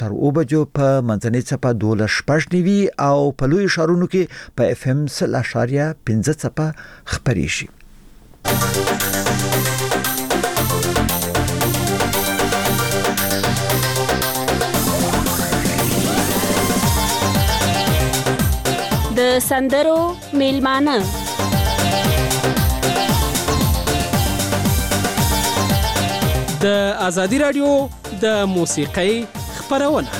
تر 9 بجو په منځنۍ څپه 12.9 او په لوی ښارونو کې په FM 0.15 څپه خپرې شي. د سندرو میلمانه د آزادی رادیو د موسیقۍ خپرونه.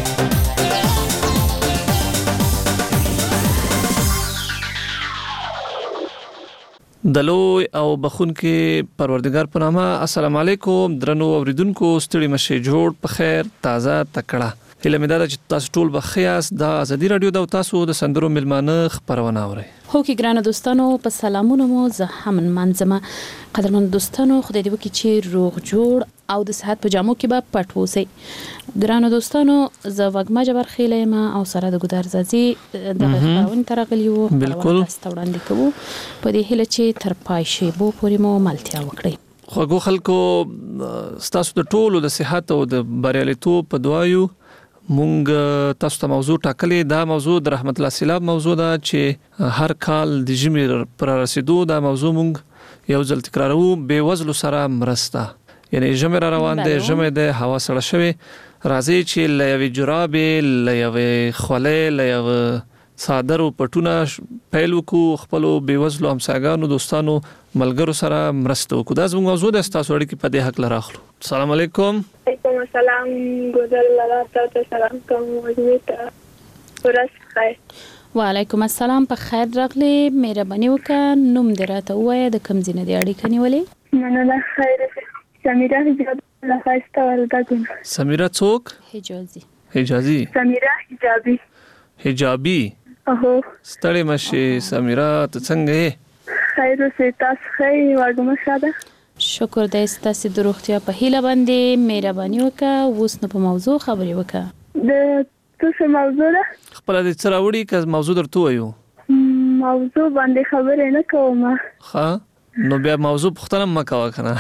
د لوی او بخونکي پروردگار په نامه. السلام علیکم درنو اوریدونکو، ستړي مشه، جوړ په خیر، تازه تکړه. هله مې دا چې تاسو ټول بخیاس د آزادی رادیو د تاسو د سندرو میلمانه خبرونه اورئ. هو کې ګرانه دوستانو، په سلامونو مو زه هم منځمه. قدرمن دوستانو، خدای دې وکړي چې روغ جوړ او د صحت په جامو کې به پټ اوسئ. ګرانه دوستانو، زه وګما جبر خیله ما او سره د ګدار زازي د خبرونه ترغلیو بالکل استوړاندې کوو په دې هله چې تر پای شي بو پورې مو ملتیا وکړي. خوږو خلکو، تاسو د ټولو د صحت او د بریالیتوب په دعایو. مونږ تاسو ته موضوع ټاکلې. دا موضوع د رحمت الله سیلاب موضوع ده چې هر کال د ژمي پر رسیدو دا موضوع مونږ یو ځل تکراروو. بې وزلو سره مرسته، یعنی ژمي را روان دی، ژمي د هوا سړه شوی، راځي چې له یوې جرابې، له یوې خولۍ، له یوه څادر پټونه پیل وکړو، خپلو بې وزلو همسایګانو، دوستانو، ملګرو سره مرسته وکړو. دا زموږ موضوع ده. ستاسو اړیکې په دې حق راخلو. السلام علیکم. وعلیکم السلام. ګوزل الله تعالی سلام کوم. وجمیته ورځ خیر. وعلیکم السلام. په خیر راغلی. مهرباني وکړه نوم دې راته ووایه، د کوم ځای نه دې اړیکه نیولې؟ مننه. خیر. سمیرا حجابی. الله خاسته ورته. سمیرا څوک؟ حجازي. سمیرا حجابي. اوه ستړي مشه سمیرا، ته څنګه یې؟ خیر اوسې. تاسو ښه یې؟ وګما شاده. شکر دې ستاسو د روغتیا په هیله باندې. مهرباني وکړه اوس نو په موضوع خبرې وکړه. د څه موضوع ده؟ خپل دې څه راوړي که موضوع درته وایو؟ موضوع باندې خبرې نه کوم. ښه نو بیا موضوع پوښتنه مه کوه کنه.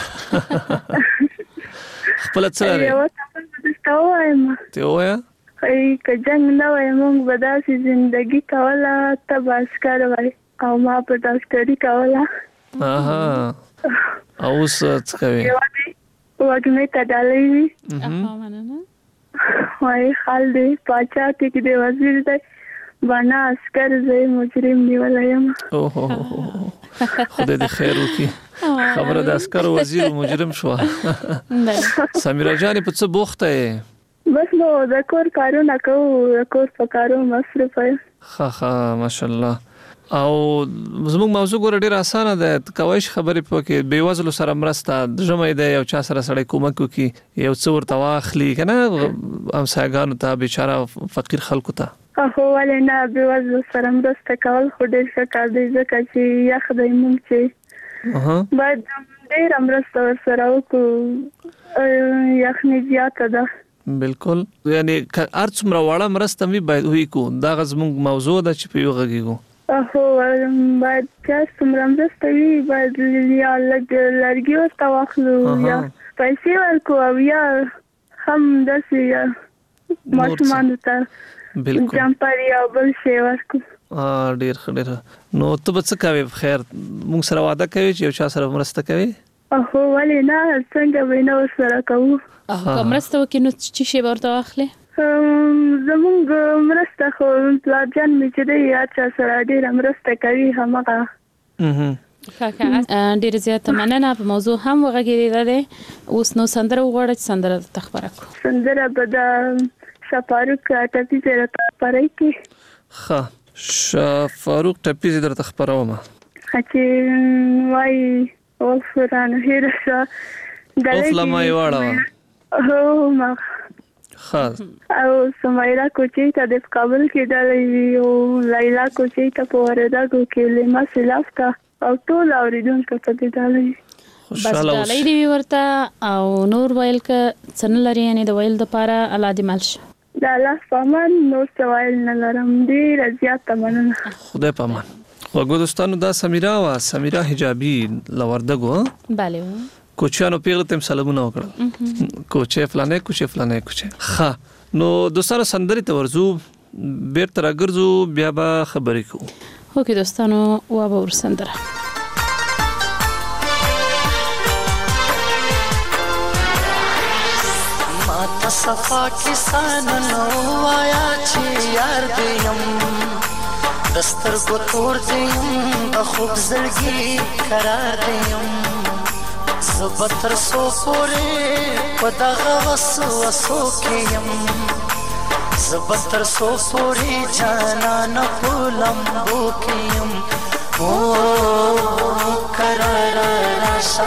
خپل څه لري؟ یو څه درته وایم. ته وایه. که جنگ نه وای موږ به داسې ژوندګي کوله، ته به عسکر وای او ما په ډاکټري کوله. اوس څه کوي؟ وږمې ته ډالۍ وي. وای خال دی پاچا ټیک دی وزیر دی بانا عسکر زه مجرم نیولای یم. خدای دې خیر وکړي. خبره د عسکر وزیر مجرم شو. سمیرا جان په څه بوخته یې؟ بس نو د کور کارونه کوو، د کور په کارو مصروف یم. ښه ماشاءالله. او زموږ موضوع ګوره ډېره اسانه ده. کوای شي خبرې پکې بې وزلو سره مرسته. ژمی دی، یو چا سره سړی کومک وکړي، یو څه ورته واخلي که نه همسایګانو ته، بیچاره فقیر خلکو ته. هو ولې نه، بې وزلو سره مرسته کول خو ډېر ښه کار دی، ځکه چې یخ دی موږ چې باید ډېره مرسته ورسره وکړو. یخني زیاته ده. بالکل. یعنی هر څومره وړه مرسته وي باید وکړو. دغه زموږ موضوع ده چې په یو غږیږو. هو باید چې څومره مرسته وي باید یا لرګي ورته واخلو یا پیسې ورکړو او یا هم داسې ماشومانو ته جمپر یا بل شی ورکړو. ډېر ښه ډېر. نو ته به څه کوې؟ خیر موږ سره وعده کوې چې یو چا سره مرسته کوې؟ هو ولې نه، څنګه به نه ورسره کوو. که مرسته وکړي نو څه شی به ورته واخلې؟ زمونږ مرسته خو پلارجان مې چې دی هر چا سره ډېره مرسته کوي همغه. ډېر زیاته مننه. په موضوع هم وغږېدې ده. اوس نو سندره وغواړه چې سندره درته خپره کړو. سندره به د شفاروق ټپیزې راته خپره کړي. ښه شفاروق ټپیزې درته خپروم چې وایي اوف رانه هېره شوه اوف لمه یې واړوه. هو ما او سمیرا کوچی ته د کابل کې ډالۍ او لیلا کوچی ته په وردګو کې لما سلاف ته او ټول اوریدونکو ته د ډالۍ. بس ډالۍ دی ورته او نور ویل ک څن لري، یعنی د ویل د پاره الله دې مالش. د الله پامان نور سوال نه لرم. ډېر زیات مننه. خدای پامان. وګورئ دوستانو، دا سمیرا حجابي لوردګو. bale کوچانو پیغله تم سلامونه وکړه. کوچه فلانه کوچه. ښه نو دوستانو سندرې ته ورځو بیرته راګرځو بیا به خبرې کوو. اوکې دوستانو وابه ور سندره ماته صفا کسان نو وایا چې یار دیم دسترګو تور دیم د خوب زړګي قرار دیم زبتر سو پورې په دغه وسوسو کې یم زبتر سو پورې جانان په لمبو کې یم او قرار راشا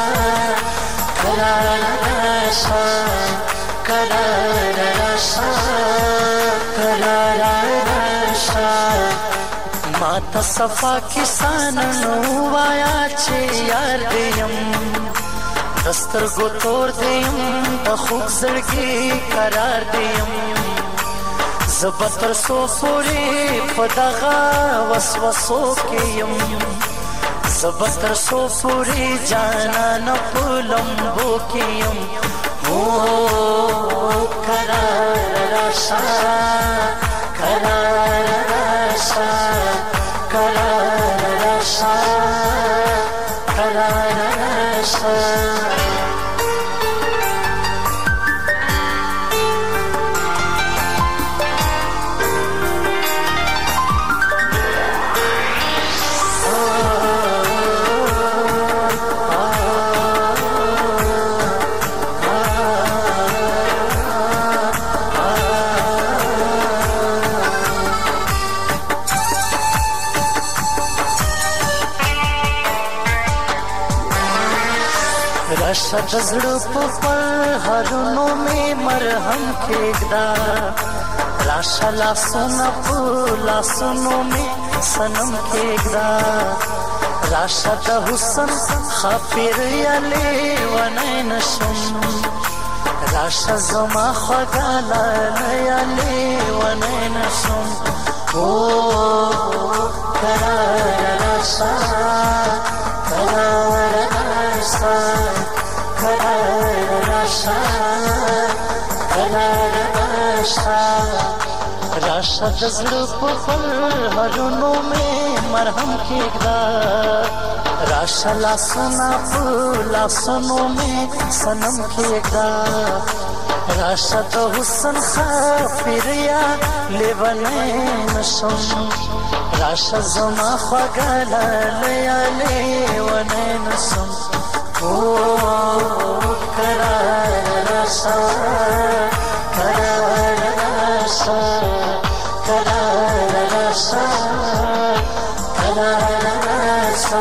قرار راشا قرار راشا قرار راشا ماته صفا کسان نو وایا چې یار دیم دسترګو تور دیم د خوب زړګي قرار دیم زبتر سو پورې په دغه وسوسو کې یم زبتر سو پورې جانان په لمبو کې یم او قرار راشا قرار راشا قرار راشا قرار راشا راشه د زړه په هرونو مې مرهم کېږده راشه لاسونه په لاسونو مې صنم کېږده راشه د حسن خاپیر یا لیونی نشم راشه زما خوږه لاله یا لیونی نشم او قرار راشه قرار راشه قرار راشه قرار راشه راشه د زړه په هرونو مې مرهم کېږده راشه لاسونه په لاسونو مې صنم کېږده راشه د حسن خاپیر یا لیونی نشم راشه زما خوږه لاله یا لیونی نشم او قرار راشه قرار راشه قرار راشه قرار راشه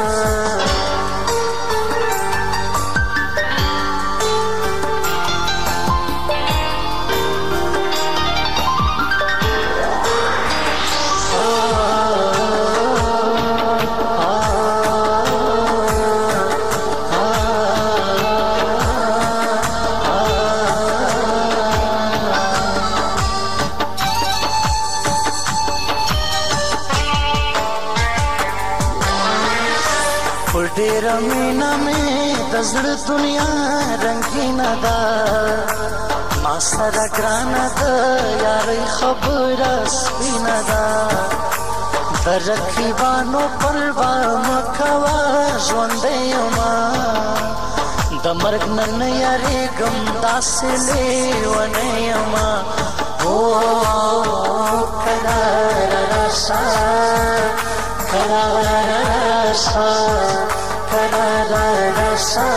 ډېره مینه مې د زړه دنیا رنګینه ده ما سره ګرانه ده یارۍ خبره سپینه ده د رقیبانو پروا مه کوه ژوندی یمه د مرګ نه نه یارېږم داسې لیونی یمه او قرار راشه قرار راشه قرار راشه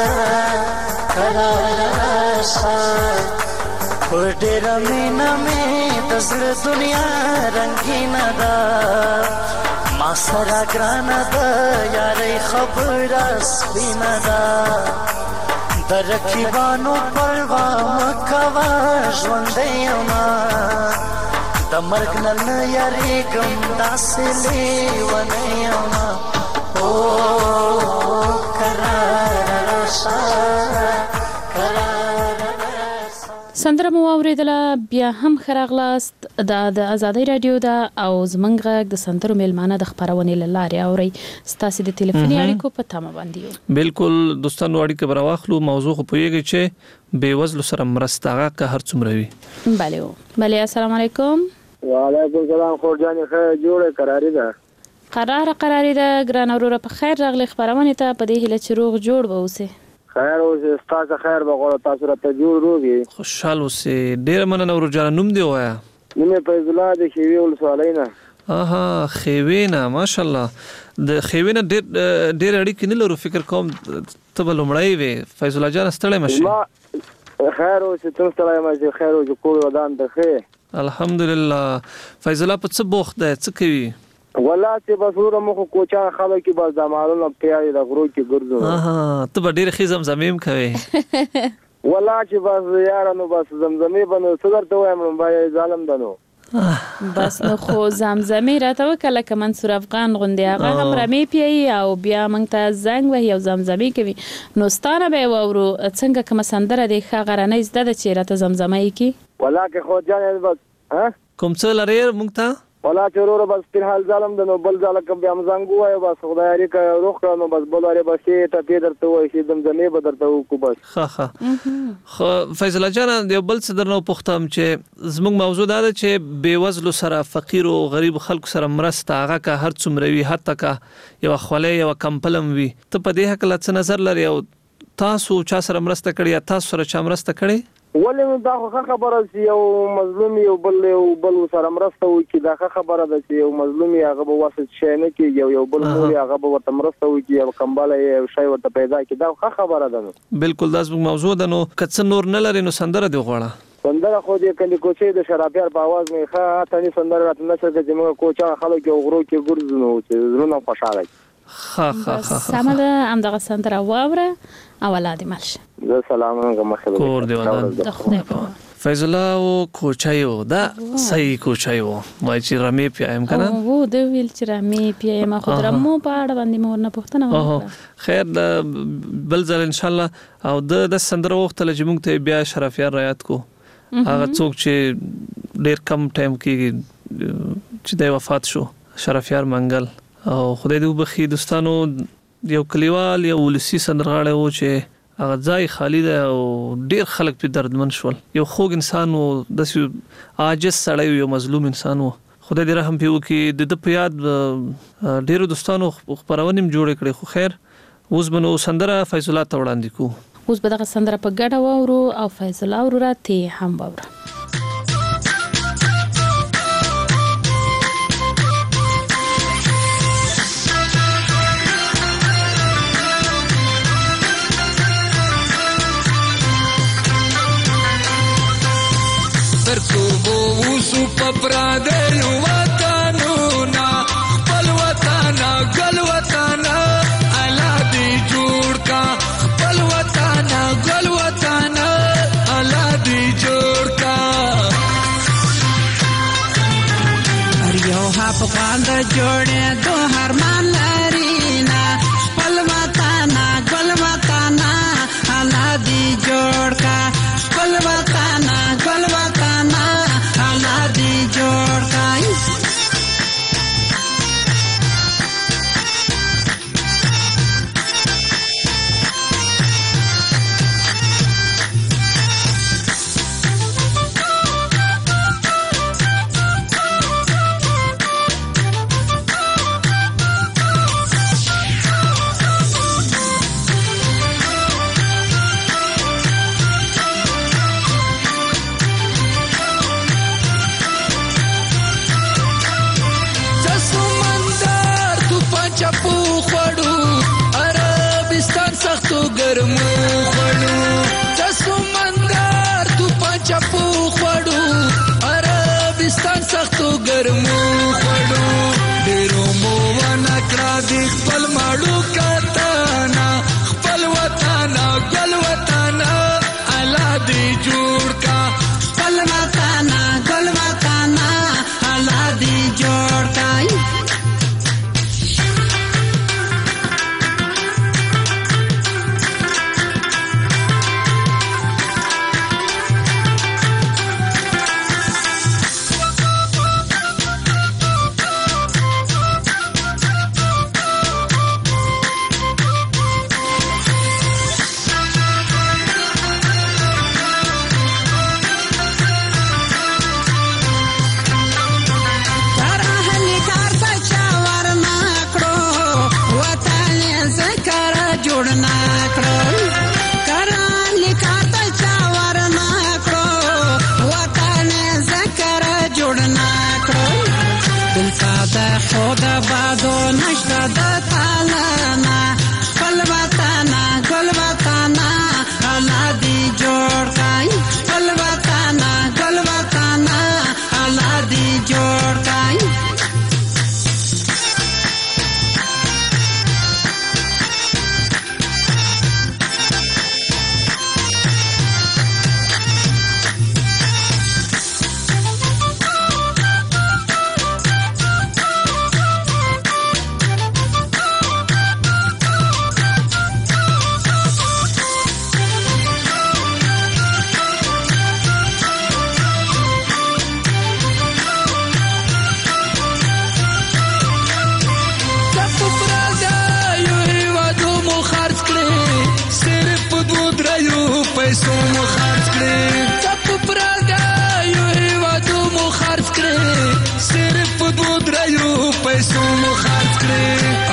قرار راشه په ډېره مینه مې د زړه دنیا رنګینه ده ما سره ګرانه ده یارۍ خبره سپینه ده د رقیبانو پروا مه کوه ژوندی یمه د مرګ نه نه یارېږم داسې لیونی یمه او قرار راشه قرار راشه سندره مو اوریدله بیا هم خراغلاست د ازادي رادیو دا او زمنګ غږ د سندرو میلمانه د خبرونې لاره اوري ستاسو د ټلیفوني اړیکو په تمه باندې بالکل دوستانو اړیکه براواخلو موضوع خو پوهیږي چې بې وزلو سره مرسته هغه که هر څومره وي. بله السلام علیکم. وعلیکم السلام. خورجان خیر جوړه قراری ده قراری ده ګران وروره په خیر راغلی خبرونه ته په دې هیله چې روغ جوړ به اوسه. خیر اوسه تاسو خیر بغور تاسو راته جوړ روغي خوشاله اوسه. ډیر مننه ورجان نوم دی وایا. نوم فیض الله د خیوی ولسوالینا. خیوینا ماشاءالله د خیوینا ډیر اړیکې نه لرو فکر کوم ته بلمړی وي فیض الله جان ستړی مشه. خیر اوسه تاسو ستړی مشه خیر او کول ودان ته خیر الحمدلله. فیض الله په څه بوخت ده څه کوي؟ والله چې بس ورو مخ کوچا خلک کې بس د مالونو پیاي د غرو کې ګرځو. ته به ډیر خزم زمیم کوي. والله چې بس یارانو بس زمزمې بنو څګر ته وایم بای ظالم دنو بس نو خو زمزمې راته وکړه که منصور افغان غوندې هغه هم رمې پیایي او بیا موږ ته زنګ وهي او زمزمې کوي نو ستانه به یې واورو څنګه کومه سندره دی ښه غرنۍ زده ده چې راته زمزمه یې کړي. والله که خو جان بس کوم څه لرې موږ ته والله چې ورو بس په حال ظالم د نو بل ځاله کوم بیا مزنګ وای بس خدای لري روخ نو بس بل لري بس ته پیدر ته وای چې زمزمې بدرته کو بس. خو فیض الله جان د بل څه درنو پختم چې زموږ موضوع دا ده چې بې وزلو سره فقیر او غریب خلکو سره مرسته هغه که هر څومره وي حتی که یو خولې یو کمپلم وي ته په دې حق لا څه نظر لري او تاسو چا سره مرسته کړی یا تاسو سره چا مرسته کړی؟ ولې دا خو خبره چې یو مظلوم یو بل سره مرسته وکړي دا خبره ده چې یو مظلوم هغه به واسط شي نه کېږي یو بل مور هغه به ورته مرسته وکړي او کمباله یو شی ورته پیدا کړي دا خبره ده. بالکل دا زموږ موضوع ده. نو که څه نور نه لري نو سندره دی غواړه. سندره خو دې کلی کوچې د شرابیار په आवाज مې ښه ته سندره راته نشته چې موږ کوچا خلک یو غرو کې ګرځو نو چې زړه خوشاله سمه ده همدغه سندره واوره او اولاد مالشه. زه سلام علیکم کور دی ودان فیض الله او کوچایو دا صحیح کوچایو وای چې رمې پیایم کنه وو د ویل چې رمې پیایم خو درمو په اړه باندې مور نه پوښتنه وکړه. خیر د بل ځل ان شاء الله او د سندره وخت له جمع ته بیا شرافیار رعایت کو هغه څوک چې ډیر کم ټایم کې چې د وفات شو شرافیار منګل او خدای دې وبخي دوستانو یو کلیوال یو ولسی سندرغاړی و چې هغه ځای خالی ده او ډیر خلک په دردمن شول. یو خوږ انسان و داسې عاجز سړی یو مظلوم انسان و خدای دې رحم پې وکړي. د په یاد ډیرو دوستانو خپرونې هم جوړې کړې خو خیر اوس به نو سندره فیض الله ته وړاندې کوو. اوس به دغه سندره په ګډه واورو او فیض الله وروره ته هم واوره. وسو پپرادل وطنونا خپل وطنا ګل وطنا الا دی جوړ کا خپل وطنا ګل وطنا الا دی جوړ کا اریو هپ باند جوړه دو هرمان لرینا خپل وطنا ګل وطنا الا دی جوړ کا خپل وطنا ګل وطنا دی جوړ کای. ګرمو خړو تاسو مندار تو پچپو خړو عربستان سختو ګرمو خړو ډیرو مو ونکړه د خپل ماړو کتانا خپل وطن ګل وطن الا دی جوړ کا خپل وطن ګل وطن الا دی جوړ کای.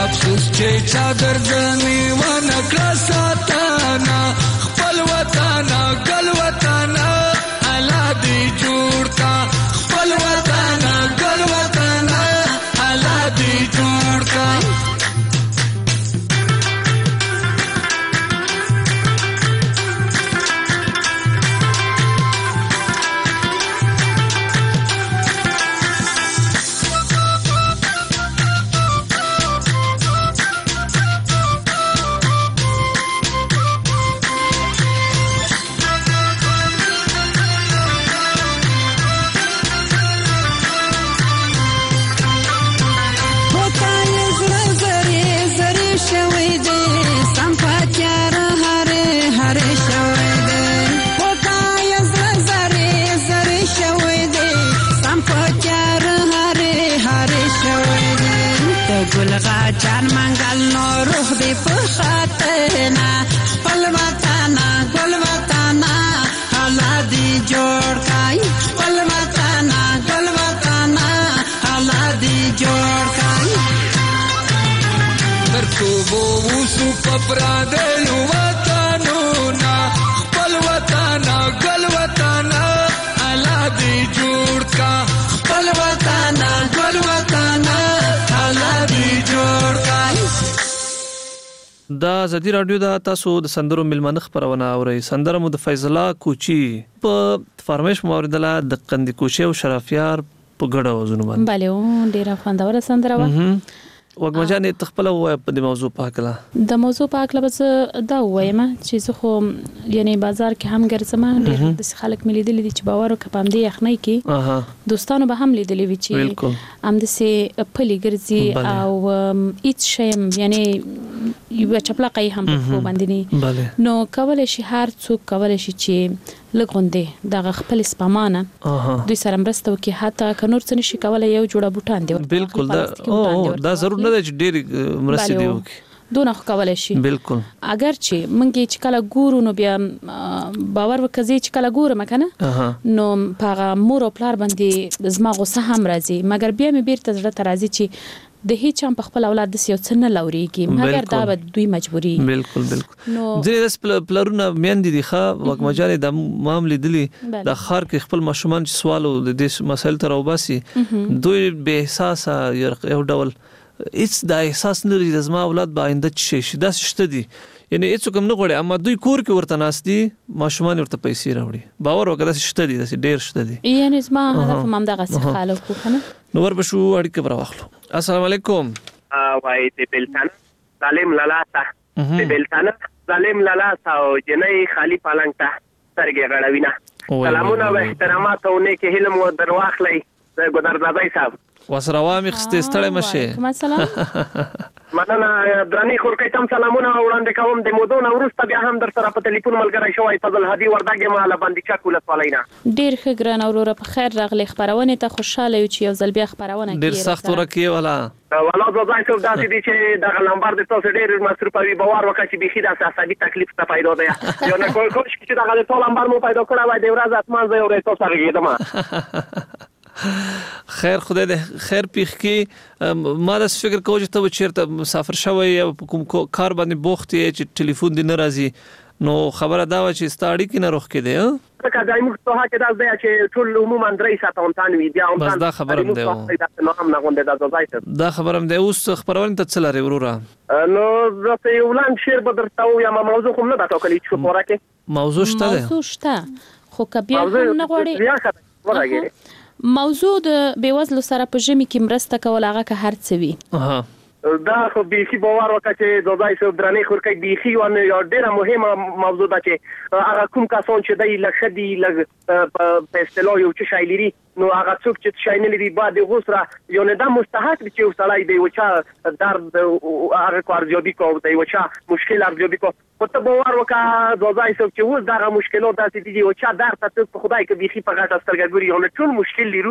افسوس چې چادر ځنی ونه کړه ساتانا خپل وطن ګل وطن الله دې جوړ کا خپل وطن ګل وطن الله دې جوړ کا جان منګل نو روح دې په خاطرنا خپل وطن ګل وطن الله دې جوړ کای خپل وطن ګل وطن الله دې جوړ کای درکو وو وسو پپرا دې وطنو نا خپل وطن ګل وطن الله دې جوړ کا خپل وطن ګل وطن دا زدي رادیو دا تاسو د سندرو ملمنخ خبرونه اورئ سندره مو د فیض الله کوچی په فرمایش موردله د قندی کوچی او شرافیار په ګډه وزونه باندې بله ډیره خوندوره سندره و وګمجان تخپل وای په دې موضوع پاکله د موضوع پاکله بس دا وایم چې زه خو یعنی بازار کې هم ګرځم ډیر د خلک ملي دي چې باور وکم دي یخنۍ کې دوستانو به هم لیدلې وی چې ام د سي پلي ګرځي او هیڅ شی یعنی یو چپلاقي هم په باندې نو کول شي هر څوک کول شي چې لګوندې د خپل سپمانه دوی سره مرسته وکي حتی کنور څه نشي کولای یو جوړه بوټان دی بالکل دا ضرور نه دی چې ډېر مرسته دی وکي دونه خو کولای شي بالکل اگر چې منګي چې کله ګورو نو بیا باور وکړي چې کله ګورم کنه نو په مور او پلار باندې زما غوسه هم راځي مګر بیا مې بیرته زړه ته راځي چې د هیڅ هم په خپل اولاد د سیو څه نه لوريږي مګر دا به دوی مجبوري بالکل ځینې د پلرونه میندې دي ښه وکمجاري د معاملې دي د خار کې خپل ماشومان چې سوال او د دې مسایل تر وباسي دوی به احساس یو ډول هیڅ د احساس نه لري زما اولاد به آینده شي دا شته دي یعنی هیڅ کوم نه غواړي اما دوی کور کې ورته ناس دي ماشومان ورته پیسې راوړي باور وکړه شته دي ډېر شته دي یعنی زما هدف هم دغه څه خاله کو کنه نو وربشو اړیکه پر واخلو السلام علیکم وای دې بلتان سالم لالا تا دې بلتان سالم لالا تا او جنې خالی پالنګ تا سرګې غړوینا سلامونه او احترامات او نیک هلم و درواخلې ګدردادای صاحب وسروامي خسته ستړی مشه کوم سلام مننه درنی خورکې تم سلامونه وړاندې کوم د مودو نورسته بیا هم در سره په ټلیفون ملګری شوی فضل هادي وردګ ماله باندې چا کوله سوالینا ډیر ښه ګران اورور په خیر راغلی خبرونه ته خوشاله یو چې یو ځل بیا خبرونه ډیر سخت ورکی ولا ولا ځای څو داسې دي چې د لمبر د تاسو ډیر مصرفوي باور وکړي چې بيخي د اساسي تکلیف ته پیدا دی یو نه کوم چې دا غل ټول لمبر مو پیدا کړی وای د ورځ اسمان زه اورې تاسو سره کېدم خیر خدای دې خیر پیخ کی ما د فکر کوم چې ته چیرته مسافر شوی یا کوم کار باندې بوخت یې چې ټلیفون دې ناراضي نو خبره دا و چې ستاړي کې نه روخ کې دی ځکه دای موږ ته کې دا ځای چې ټول عموما درې ساعته هم تان وی بیا هم بس دا خبرم دی دا خبرم دی اوس خبرونه ته څلاره ورورا نو زه یو لاند شیر به درته یا موضوع کوم نه دا ټاکلی چې پورا کې موضوع شته خو کبیا هم نه غواړي موضوع د بیوزلو سره په ژمي کې مرسته کول هغه که هر څه وي دا خو بيخي باور وکړه چې د ځای سره درنې خورکې بيخي ونه یو ډیره مهمه موضوع ده چې هغه کوم کسان چې دای لخدي لګ په استلو یو چې شایلري نو هغه څوک چې شاینلري بعد غوسره یو نه د مستحق چې وسړای دی وچا درد هغه کارجوبي کو دی وچا مشکل ارجوبي کو په باور وکړه د ځای سره چې وځ دغه مشکلات داسې دي وچا درد ته خدای کې بيخي په غاټه سترګې ګوري یو ټول مشکل لرو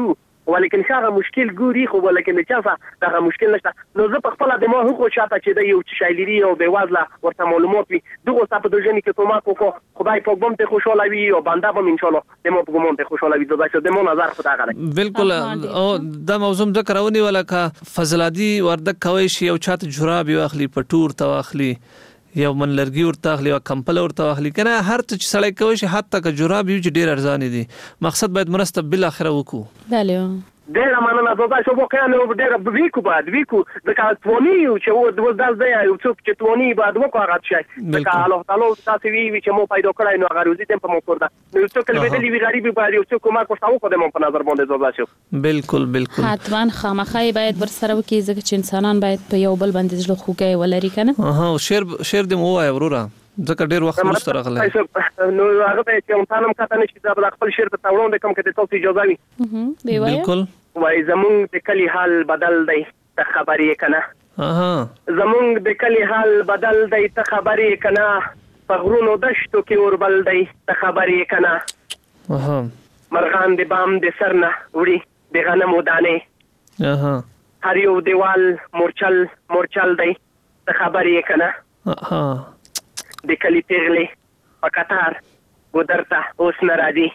ولیکن هغه مشکل ګوري خو ولیکن چا هغه مشکل نشته. نو زه په خپل د ما هغه چاته چې د یو شایلری او به وازله ورته معلومات وي دغه څه په دژنې کې کومه کو خدای په کوم ته خوشاله وي او بنده به ان شاء الله د مو په کوم ته خوشاله وي. دا چې د مو نظر خدای غره بالکل. او دا موضوع ذکر ونی ولکه فضلادي وردک کوي شي او چاته جراب یو اخلي پټور ته اخلي یو من لرګي ورته اخلي او کمپل ورته اخلي کنه هر څه چې سړی کوي شي حتی که جراب یو چې ډیر ارزان دي مقصد باید مرسته بل اخره وکړو. بله ډیر مننه. دا چې وکړ نو ډیر ویکو د کارتونی چې و د داس دی یو څوک چې تونی بعد وکړ راځي دا الله تعالی تاسو وی چې مو پیدا کړای نو هغه روزي تم په مو کړدا نو څوک له بدلی وی غریبي باندې یو څوک ما کو تاسو په دمو په نظر باندې زوبا شو. بالکل حتماً خامخای باید ور سره وکي ځکه چې انسانان باید په یو بل باندې ځل خوګي ولري کنه. شیر دې مو وای وروره ځکه ډیر وخت وروسته راغلی نو هغه ته چې انسانم کاته نشي دا خپل شیر ته تاوړون کوم کې تاسو اجازه وي. بالکل وای زمونږ د کلی حال بدل دی ته خبرې کنه. زمونږ د کلی حال بدل دی ته خبرې کنه په غرونو دشتو کې اوربل دی ته خبرې کنه. مرغان د بام د سرنه وړي د غنمو دانې هر یو دیوال مورچل دی ته خبرې کنه. د کلی پیغلې په قطار ګودرته اوس ناراضي.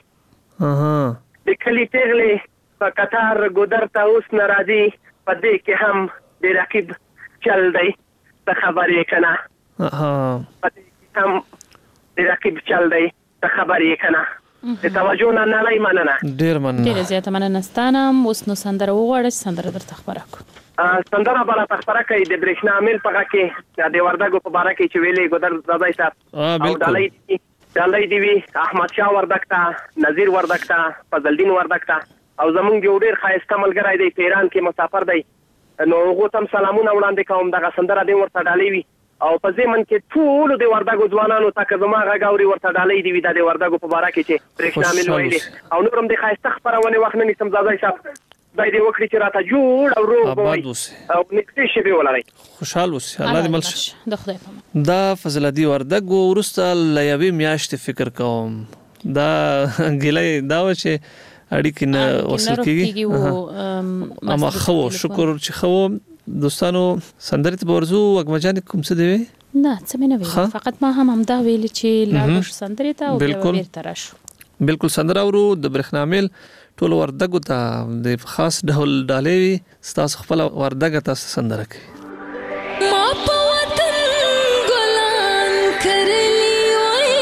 د کلی پیغلې په قطار ګودرته اوس ناراضي په دې کې هم د رقیب چل دی ته خبرې کنه. په دې کې هم د رقیب چل دی ته خبرې کنه. د توجه نه نړۍ مننه. ډیر زیاته مننه ستانم. اوس نو سندره وغواړئ سندره درته خبره کو. سندره بل تخبره کوي د برېښنا مل په کې د وردګو په باره کې چې ویلې ګودر زادای صاحب او ډالۍ دی وی احمد شاه وردګ ته نذیر وردګ ته فضل الدین وردګ ته او زمونږ یو ډیر خایسته ملګری دی پیران کې مسافر دی نو هغه تم سلامونه وړاندې کوم. دغه سندره دی ورته ډالۍ وی او په ځمن کې ټول د وردګو ځوانانو ته کزما غاوري ورته ډالۍ دی د وردګو په باره کې چې برېښنا مل ویلې او نورم د خایسته خبرونه وخت نه نسم زادای صاحب دای دې وکړي چې راته جوړ او روغ او نکته شي به ولري. خوشاله اوسه الله دې مل د خدای په دا فضلادي وردګ ورسته لایوي میاشت فکر کوم دا ګلې دا و چې اړیکې نه وصل کیږي. اما خو شکر چې خو دوستانو سندرې ته ورزو وګمجان کوم څه دی نه څه مې نه ویل فقط ما هم دا ویل چې لاړ سندرې ته او بیرته راشو. بالکل سندره ورو د برېښنا مل ټول وردګو ته د خاص ډول ډالې ستاسو خپل وردګ ته سندره کوي. ما په وطن ګلان کرلی وای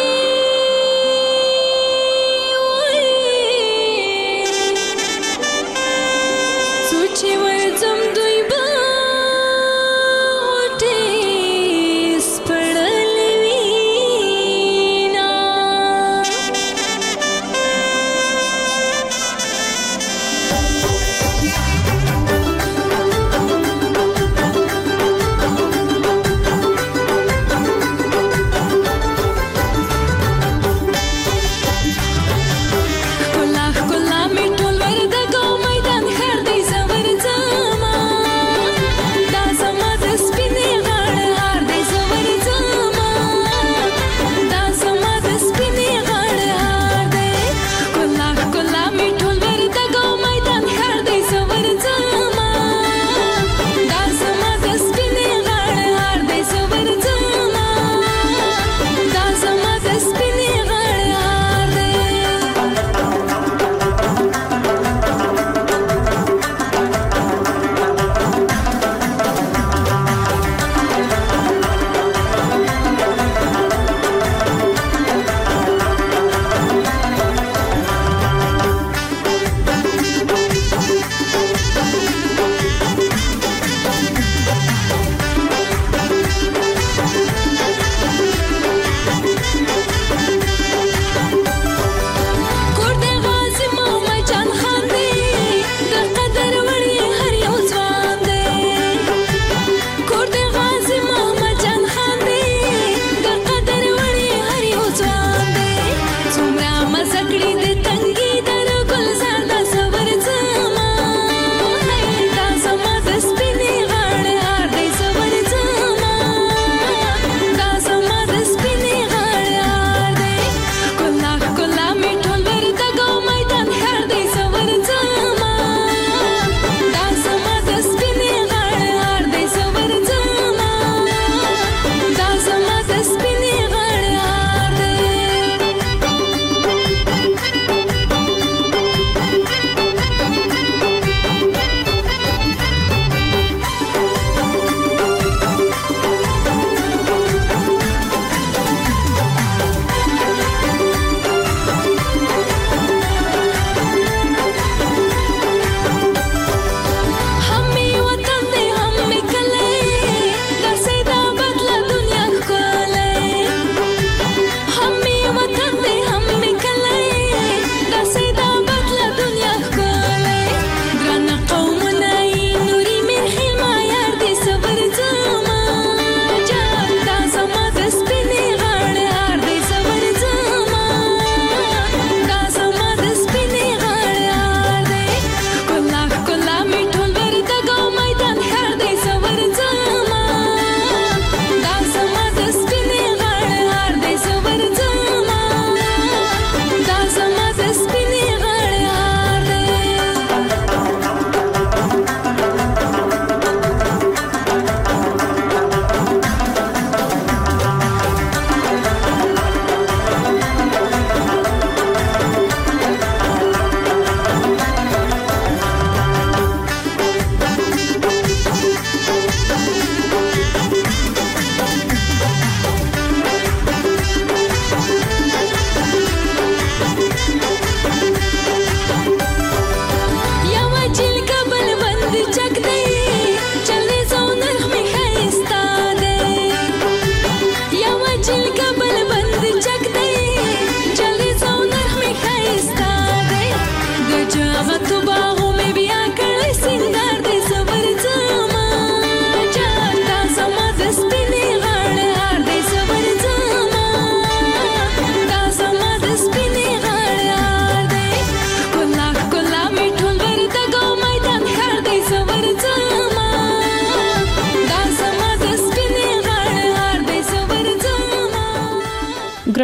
سوچ ورځم دوی با وټیس پړلې وینا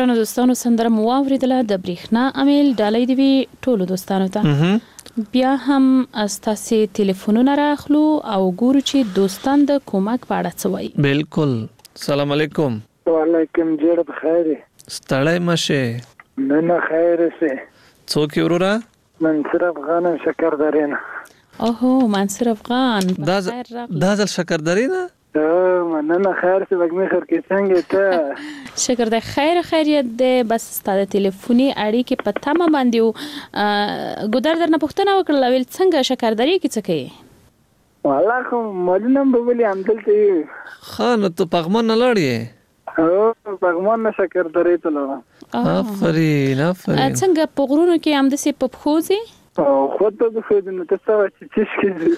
ګرانو دوستانو سندره مو واوریدله د بریښنا امیل ډالۍ دی وی ټولو دوستانو ته بیا هم استاسي ټلیفونونه راخلو او ګورو چې دوستان د کومک په اړه څه وایي. بالکل. السلام علیکم. وعلیکم جوړ بخیر. ستړی مشه. نه خیر سه. څوک ورورا؟ منصور افغان شکردرینا. اوهو منصور افغان. دا ځل شکردرینا؟ مننه خیر سه وګمې خیر کې څنګه ته؟ شکر د خیریت ده بس ستاسو ټلیفوني اړیکې په تمه باندې ګودر درنه پوښتنه وکړل ویل څنګه شکردری کې څه کوي؟ والله کوم مالونم به ولې عمدلته یو خان ته پغمان نه لړې او پغمان نه شکردری ته لاړم. آفرین څنګه په غرونو کې هم د سي په خوځي او خود ته د خود نه تاسو چې کیږي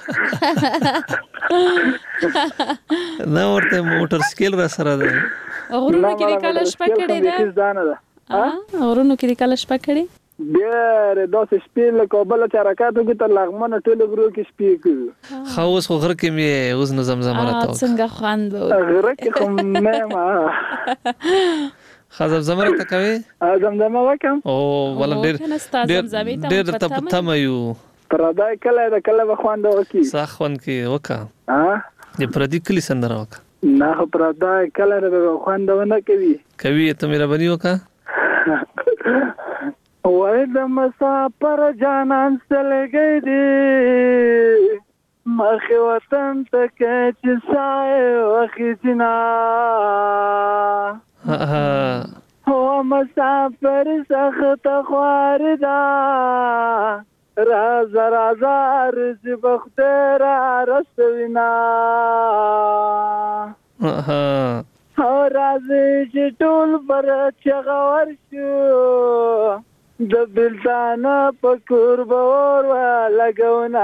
نو ورته موټر سکیل را سره ده. غرونو کې د کله شپه کړې ده غرونو کې د کله شپه کړې ډېر داسې شپې له کابل څخه حرکت وکړ تر لغمان ټول غرو کې شپې کوي خو اوس غر کې مې اوس نو زمزمه راته څنګه خوند غر کې کوم نه ما خزم زمره ته کوي زمزمه وکم او ولا ډېر ته پته مې یو پردای کله بخوند وکي ساخوان کې وکا د پردی کلی سندره وکا نه پردای کله بخوند ونه کوي ته مې ربني وکا وای د مسافر جانان سلګي دي مخ وطن ته چې سای وخی جنا هو مسافر سخت خواردا راز رز بختر رسوینا هو راز چې ټول پر چغور شو د بلتانه په قربور لګونا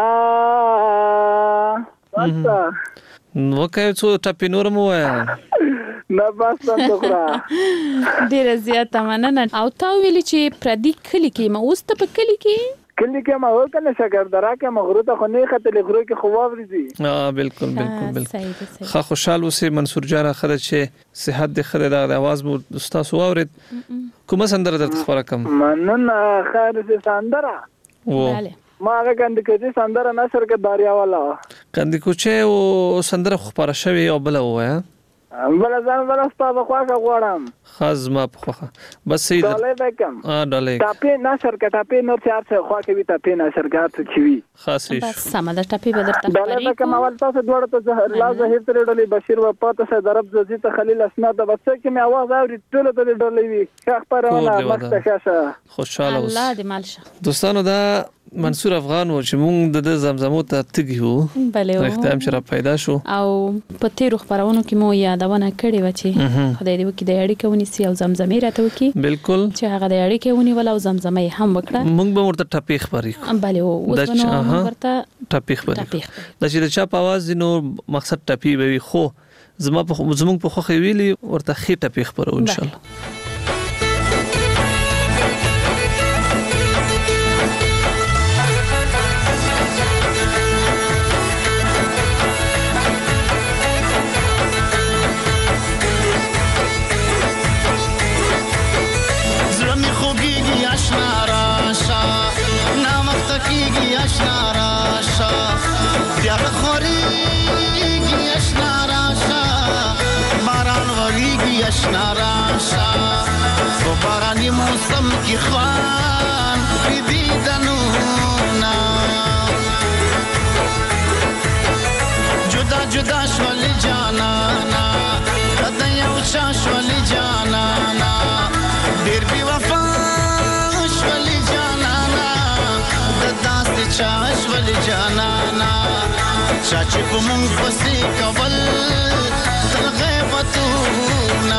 باسا نو کوي څو ټپی نور مو وای نه باسا ټکرا ډیر زیاته مننه او تا ویل چې پردي کلی کې ما اوس ته په کلی کې ما وکنه شکردرا کې مغرو ته خو نه خته لغرو کې خو واوري بالکل خا خوشاله اوسې منصور جان خره چې صحت د خره د आवाज مو استاد واورید کومه سندره درته خبره کوم مننه خیر سي سندره ما هغه کندې کې سندره نشر کې داریا والا کندې کوچه او سندره خبره شوی او بل وایا بل ځان بل استاد خواږه غوړم خزما په خوخه بس سید ډالې وکم ډالې ټاپې نشر کې ټاپې نور چار څه خوا کې وي ټاپې نشر کې څه چوي خاصې بس سم د ټاپې بدرته ډالې وکم اول تاسو دوړ ته زهر لا زهیر تر ډالې بشیر و پاته سره درب زیت خلیل اسناد بچ کې مې आवाज اوري ټول ته ډالې وي خبرونه مخته ښه خوشاله اوس الله دې مالشه دوستانو دا منصور افغان و چې مونږ د زمزمو ته تګي وو بله اختیام چې را پیدا شو او په تیرو خبرونو کې مو یادونه کړې و چې خدای دې وکړي د اړیکې ونیسي او زمزمې راته وکړي بالکل چې هغه د اړیکې ونیول او زمزمې هم وکړه مونږ به ورته ټپې خبرې بله اوس نو ورته ټپې خبرې دا چې د چا په आवाज نو مقصد ټپې وي خو زموږ په خوخه ویلي ورته خې ټپې خبرو ان شاء الله بارانی موسم کی خوان دیدنونا جدا جدا شولی جانانا قدیا اوچا شولی جانانا دیر بی وفا شولی جانانا دداست چا شولی جانانا چاچی پمونگ پسی کول تل غیبتونا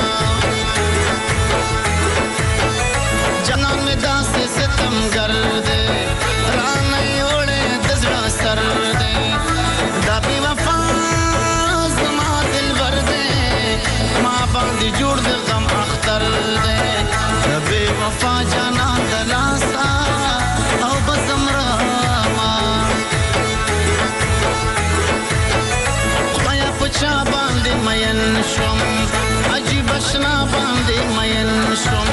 جنان میں داسے ستم گردے رانائی اوڑے دزرا سر دے دا بی وفا زما دل بردے ماں باندی جوڑ دے غم اختر دے دا بی وفا جانان دلاسا او بزم راما خدایا پچا باندے مین شم عجیب اشنا باندے مین شم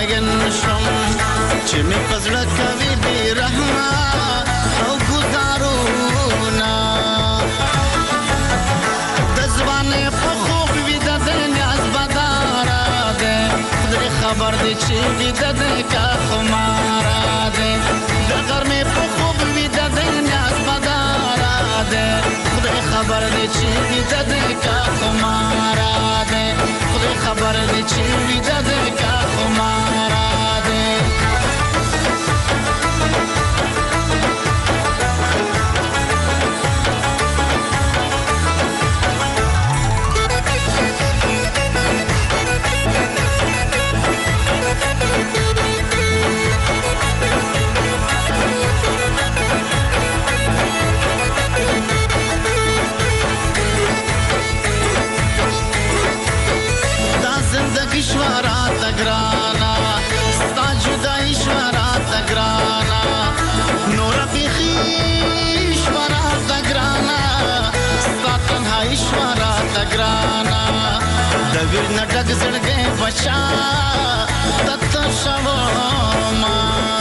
مګن شم چې مې پزړه کوي بې رحمه او ګزارونه د ځوانۍ په خوب ویده د نیاز بداره دی خدای خبر دی چې ویده دی که خماره دی د غرمې په خوب ویده د نیاز بداره دی خدای خبر دی چې ویده دی که خماره دی خدای خبر دی چې ویده دی که خماره دی ګرانا ستا جدائی شوارات ګرانا نور بیخی شوارات ګرانا ستا تنهائی شوارات ګرانا د ویر نټک زړګې بچا تت شوما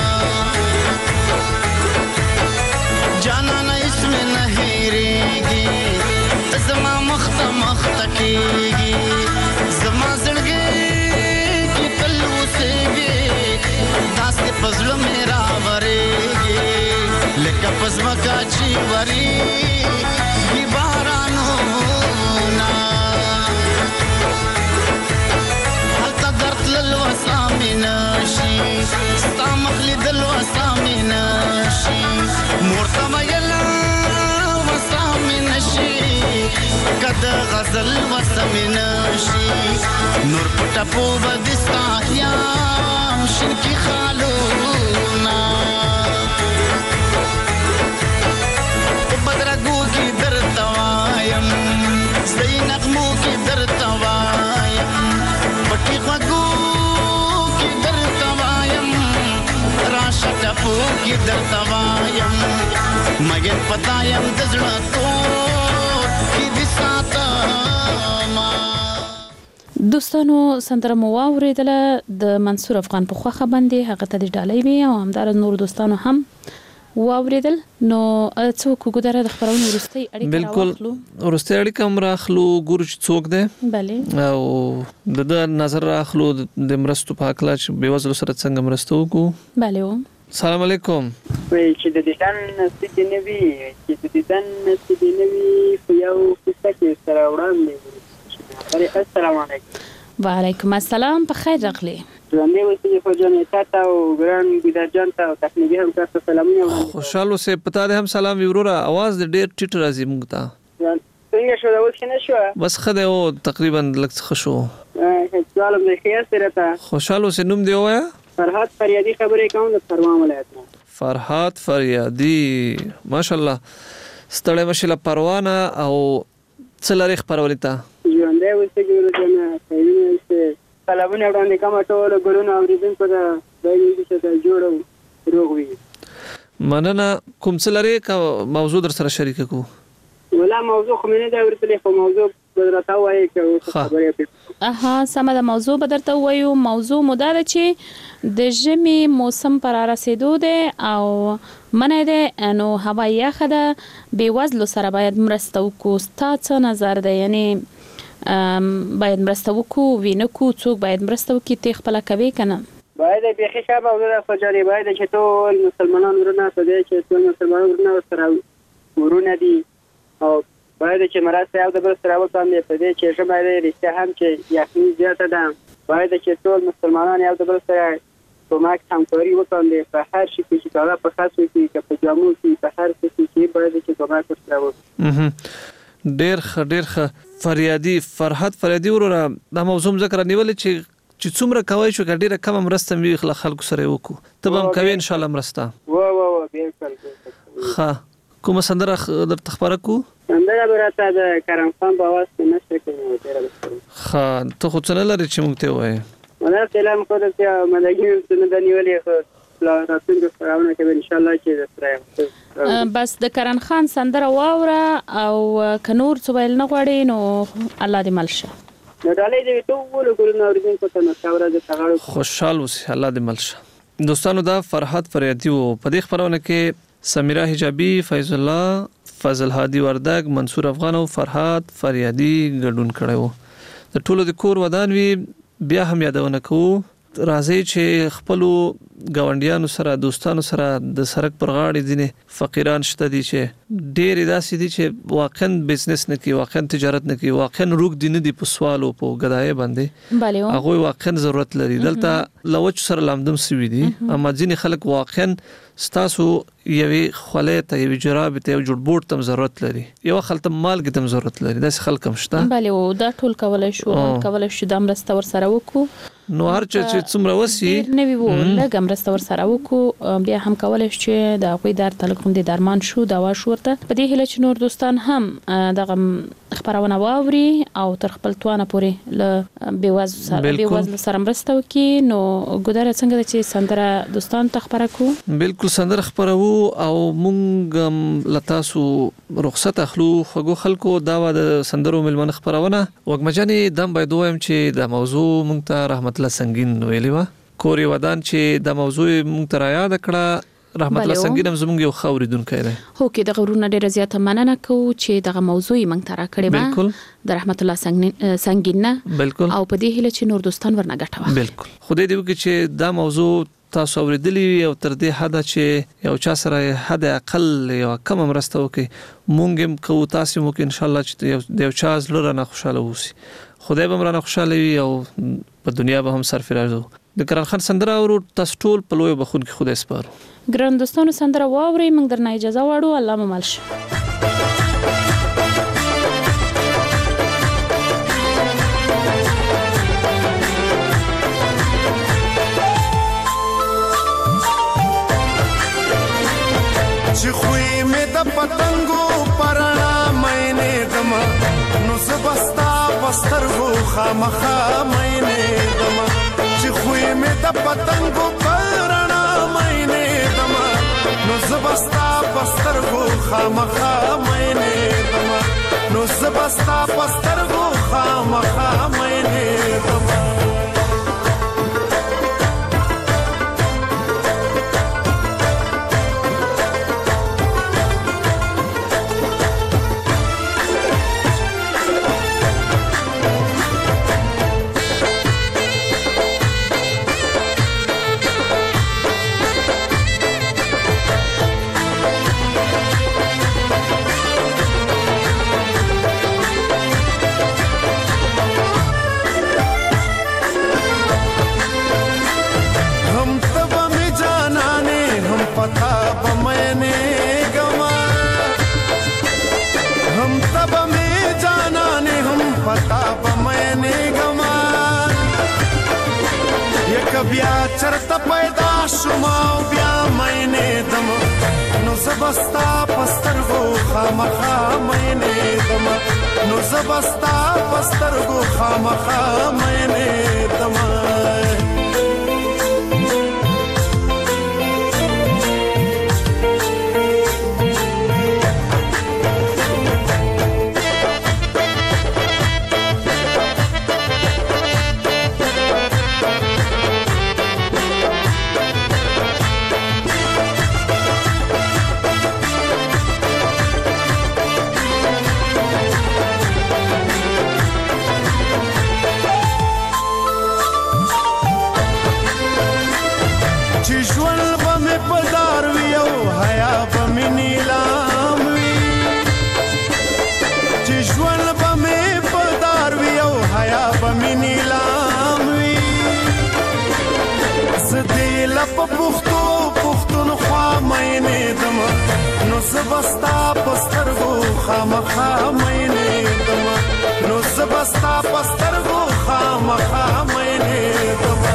جانا نه اسم نه هېرېږي زما مخ ته کېږي زما زړګې پزړه مې راورېږي لکه پزمکه چې ورېږي بارانونه هلته درد تلل وسه مې نشي ستا مخ لیدل وسه مې نشي مور ته ویله وسه مې نشي که د غزل وسه مې نشي نور په ټپو به د ستا یم شینکي خالونه په بدرګو کې درته وایم زه نغمو کې درته وایم پټي غوږو کې درته وایم راشه ټپو کې درته وایم مګر پتا یم د زړه تور کې دې ساتما دوستانو سندره مو واورېدله د منصور افغان په خوښه باندې هغه ته د ډالۍ وي او همدارس نور دوستانو هم واورېدل نو څوک وګدره د خبرونو وروستۍ اړیکه راواخلو وروستۍ اړیکه هم راخلو ګورو چې څوک دی بله او د نظر راخلو د مرستو په هکله چې بېوزلو سره څنګه مرسته وکړو بله و سلام علیکم چې د دیدن نصیب نه وي چې د دیدن نصیب نه وي خو یو کیسه کې سره وړاندې السلام علیکم وعلیکم السلام په خیر راغلی ژوندی اوسئ خو جانې تا ته او ګران ګیدر جان ته او تخنیکي همکار ته سلامونه وړاندې خوشحال اوسئ په تا دې هم سلام وي وروره اواز دې ډېر ټیټ راځي موږ ته څنګه شو دا اوس ښه نه شوه بس ښه دی او تقریبا لږ ښه شو سوالم دی ښه یاست راته خوشحال اوسئ نوم دې ووایه فرهاد فریادي خبرې کوم د پروان ولایت نه فرهاد فریادي ماشاءالله ستړی مشې له پروانه او څه لرې خپرولې ته ژوندی اوسئ ګورو جانه خیرونه اوسئ سلامونه وړاندې کوم ټولو ګلونو اورېدونکو ته خدای دې چې جوړ او روغ وي مننه کوم څه لرې که موضوع در سره شریکه کړو ولا موضوع خو مې نه دی اورېدلی خو موضوع به درته ووایي که خبرې سمه ده موضوع به درته ووایو موضوع مو دا ده چې د ژمي موسم پر رسېدو دی او منی دی نو هوا یخه ده بېوزلو سره باید مرسته وکړو ستا څه نظر دی یعنې باید مرسته وکړو وینه کړو څوک باید مرسته وکړي ته خپله کوې که نه باید بیخي ښه موضوع ده خو جانې باید چې ټول مسلمانان ورونه په دې چې ټول مسلمانان ورونه ورسره ورونه دي او باید چې مرسته یو د بل سره وکړي په دې چې ژمی دی رښتیا هم چې یخني زیاته ده باید چې ټول مسلمانان یو د بل سره کومک همکاري وکړي په هر شي کې چې هغه په خاص وي که په جامو کې په هر څه کې باید چې کومک ورسره وکړي ډېر ښه فریادي فرهاد فریادي وروره دا موضوع ذکر نیولې چې څومره کوی شو که ډېره کمه مرسته مې وي خلکو سره یې وکړو ته به هم کوې انشاءالله مرسته بالکل ښه کومه سندره درته خپره کړو سندره به راته د کرم خان په اواز کې نشته کوي ښه ته خو څه نه لرې چې موږ ته یې ووایې ولا سلام خو درته ملګري څه نه ده نیولې خو راتلونکي خپرونه کې به انشاءالله چې درسره بس د کرن خان سندره واوره او که نور څه ویل نه غواړې نو الله دې مل شه نو ډالۍ دې ټول ګورنه اوریدونکو ته نو ورځ ته خوشحال اوسې الله دې ملشه. دوستانو دا فرحات فریادي وو. په دې خبرونه کې سمیرا حجابي، فیض الله، فضل هادي وردګ، منصور افغان او فرحات فریادي ګډون کړي وو. د ټولو د کور ودان وی بیا هم یادونه کوو. راځي چې خپل ګاونډیانو سره دوستانو سره د سرک پر غاړې دي فقیران شته دي چې ډېر داسې دي چې واقعا بزنس نه کوي، واقعا تجارت نه کوي، واقعا روک دي نه دي په سوالو په غدای باندې هغه واقعا ضرورت لري. دلته لوچ سره لامدم سوي دي اما ځینې خلک واقعا ستاسو یوې خولې ته یوې جرابې ته یو جوړبوټ تم ضرورت لري، یو خلک مالګې تم ضرورت لري. داسې خلک هم شته. بله او دا ټول کولای شو دا مرسته ورسره وکړو. نو هر چې څومره وسی نه وی وو لږه مرسته ورسره وکړو. بیا هم کولای شو چې د هغوی در تعلق هم د درمان شو دوا شو ورته. په دې هیله چې نور دوستان هم دغه خبرونه واوري او تر خپل توانه پورې له بېوزلو سره مرسته وکړي. نو ګودره څنګه چې سندره دوستان ته خبره کو؟ بالکل سندره خبرو او مونږ لتاسو رخصت اخلو خو خلکو دا د سندرو ملمن خبرونه وګمجنې دم باید وایم چې د موضوع مونږ ته رحمت الله سنگین ویلی و. کوري ودان چې د موضوع مونږ ته را یاد کړه رحمت الله سنگین هم زمونږ یو خوریدونکی دی. هو کې د غرونه ډیره زیاته مننه کوو چې دغه موضوع مونږ ته را کړې و. بالکل د رحمت الله سنگین نه بالکل او په دې هیله چې نور دوستان ورنه ګټه واخلي. بالکل خدای دې وکړي چې دا موضوع تاسو اوریدلی او تر دې حد چې یو چا سره حد اقل یو کم مرسته وکړي مونږ هم کوو تاسو مو کې ان شاء الله چې یو چا زړه نه خوشاله وسی. خدای به مرانه خوشاله وي او په دنیا به هم سرفراز وو. د کرن خان سندره او تاسو ټول په لوی بخون کې خدای سپارو. ګران دوستانو سندره واوري موږ درنه اجازه واړو. الله مو مل شه. چې خوې مې د پتنګو پرانا مینه دما نو زبستا پسترغو خامخا مینه دما چې خوې مې د پتنګو پرانا مینه دما نو زبستا پسترغو خامخا مینه دما نو زبستا پسترغو خامخا مینه دما. بیا چرته پیدا شوما بیا مینه دم نو زبستا پسترغو خامخا مینه دم نو زبستا پسترغو خامخا مینه دم. زبستا پسترغو خامخا مینه دما نو زبستا پسترغو خامخا مینه دما.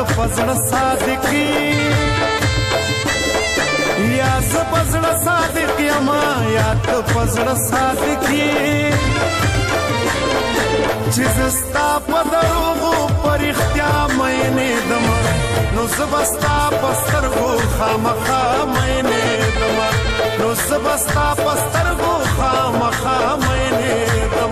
پزړه صادقي یا ز پزړه صادق یما یا ته پزړه صادقي چې زستا په دروغو پر اختیا مینه دم نو زبستا پسترګو خامخا مینه دم نو زبستا پسترګو خامخا مینه دم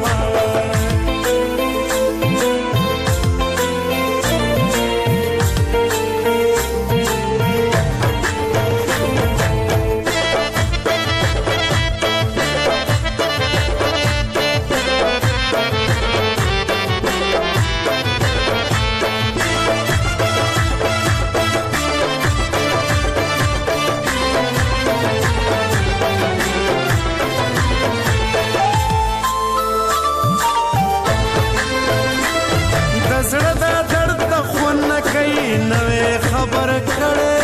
خبر کړه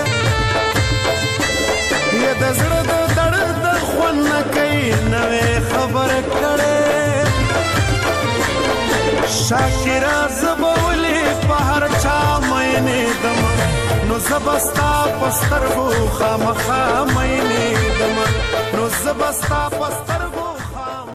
یا د زړه د درد خون کوي نوې خبر کړه شاکرا زبولې په هر چا مینه دم نو زبستا پسترګو خامخا مینه دم نو زبستا پسترګو